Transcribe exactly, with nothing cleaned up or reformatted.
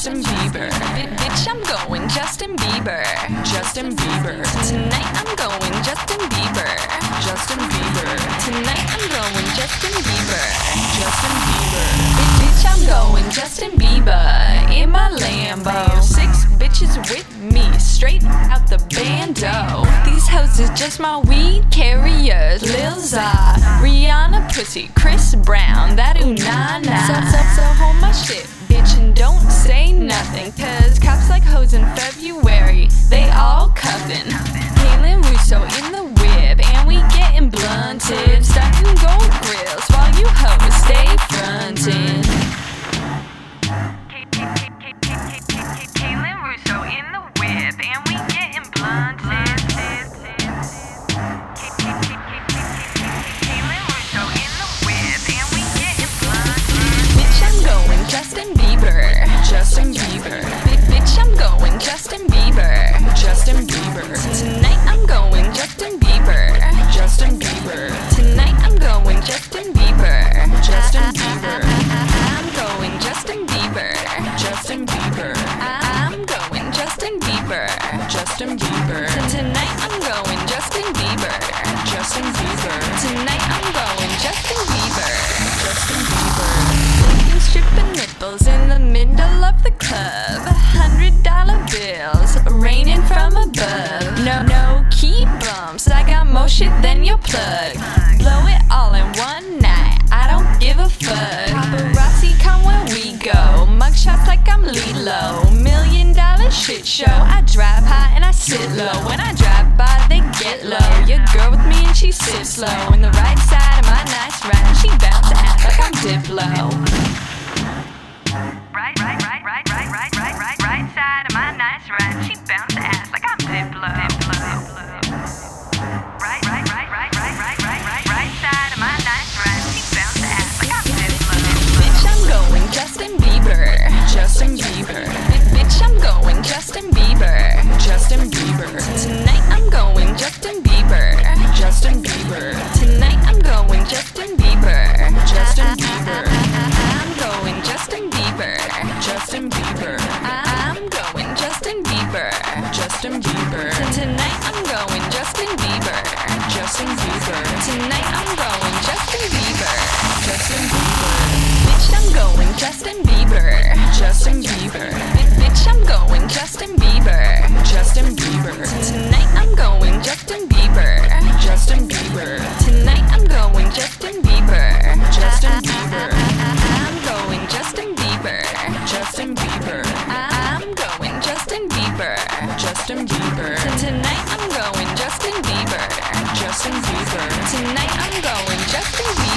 Justin Bieber. Bitch, I'm going Justin Bieber. Justin Bieber. Tonight I'm going Justin Bieber. Justin Bieber. Tonight I'm going Justin Bieber. Justin Bieber. Bitch, I'm going Justin Bieber in my Lambo. Six bitches with me, straight out the bando. These hoes is just my weed carriers. Lil Zah, Rihanna, Pussy, Chris Brown, that ooh nah nah. So, so, so hold my shit, bitch, and don't say nothing. Cause cops like hoes in February, they all cuffin'. Kaylin Russo in the whip, and we getting blunted. Stuntin' gold grills while you hoes stay frontin'. Kaylin Russo in the whip, and we getting blunted. Justin Bieber. Justin Bieber. Bitch, I'm going Justin Bieber. Justin Bieber. Tonight I'm going Justin Bieber. Justin Bieber. Tonight I'm going Justin Bieber. Justin Bieber. I'm going Justin Bieber. Justin Bieber. I'm going Justin Bieber. Justin Bieber. Tonight I'm going Justin Bieber. Justin Bieber. Tonight I'm going Justin Bieber. Justin Bieber. Stripping nipples in the middle of the club. Hundred dollar bills raining from above. No, no key bumps. I got more shit than your plug. Blow it all in one night. I don't give a fuck. Paparazzi come where we go. Mugshots like I'm Lilo. Million dollar shit show. I drive high and I sit low. When I drive by, they get low. Your girl with me and she sits slow. In the right side of my nice ride, she bounce ass like I'm Diplo. Right, right, right, right, right, right, right, right, right side of my nice ride. She bounce ass like I'm Diplo. Right, right, right, right, right, right, right, right, right side of my nice ride. She bounce ass like I'm Diplo. Bitch, I'm going Justin Bieber. Justin Bieber. Bitch, I'm going Justin Bieber. Justin Bieber. Tonight I'm going Justin Bieber. Justin Bieber. Tonight I'm going Justin Bieber. Justin Bieber. I'm going Justin Bieber. Justin Bieber. I'm going Justin Bieber. Justin Bieber. Tonight I'm going Justin Bieber. Justin Bieber. Tonight I'm going Justin Bieber. Justin Bieber. Bitch, I'm going Justin Bieber. Justin Bieber. Bitch, I'm going Justin Bieber. Justin Bieber. Tonight I'm going Justin Bieber. Justin Bieber. Tonight I'm going Justin Bieber. Justin Bieber. I'm going Justin Bieber. Justin Bieber. I'm going Justin Bieber. Justin Bieber. Tonight I'm going Justin Bieber. Justin Bieber. Tonight I'm going Justin Bieber.